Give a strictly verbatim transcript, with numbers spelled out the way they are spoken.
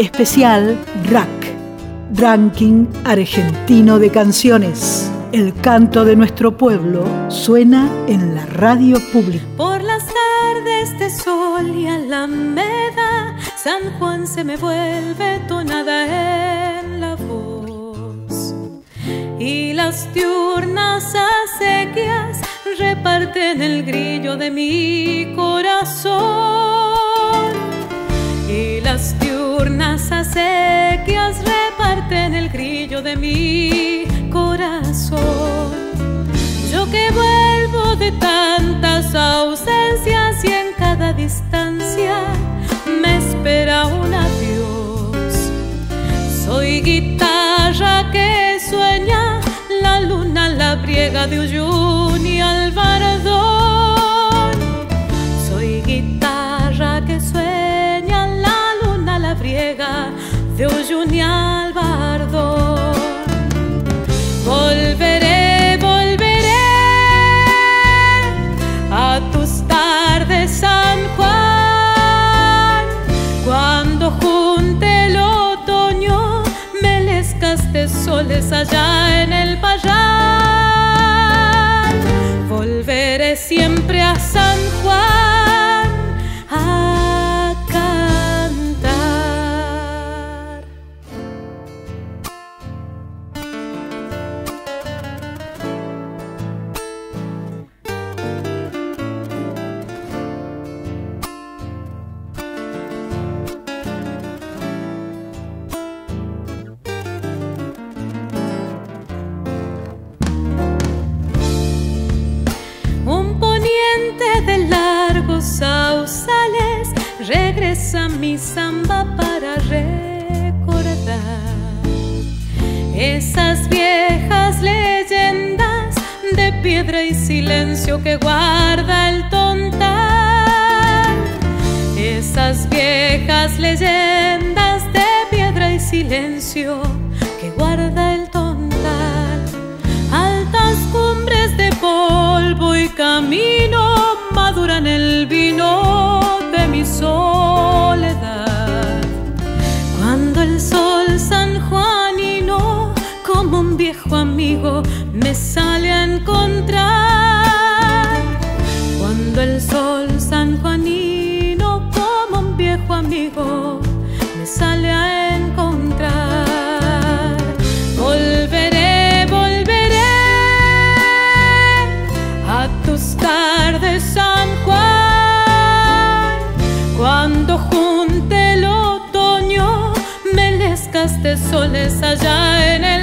Especial R A C, Ranking Argentino de Canciones. El canto de nuestro pueblo suena en la radio pública. Por las tardes de sol y alameda, San Juan se me vuelve tonada en la voz. Y las diurnas acequias reparten el grillo de mi corazón. Y las diurnas acequias reparten el grillo de mi corazón. Yo que vuelvo de tantas ausencias y en cada distancia me espera un adiós. Soy guitarra que sueña, la luna labriega de Uyuni y Albardón. Soy guitarra que sueña, la luna labriega de Uyuni y Albardón. Volveré, volveré a tus tardes, San Juan, cuando junte el otoño melezcas de soles allá en el Payán. Volveré siempre a San Juan a cantar. Sausales, regresa mi samba para recordar esas viejas leyendas de piedra y silencio que guarda el Tontal. Esas viejas leyendas de piedra y silencio que guarda el Tontal. Altas cumbres de polvo y camino maduran el vino de mi soledad. Cuando el sol sanjuanino, como un viejo amigo, me sale a encontrar. Cuando el sol sanjuanino, como un viejo amigo, me sale a encontrar. Volveré, volveré a tus tardes, San Juan, cuando junte el otoño melezcas de soles allá en el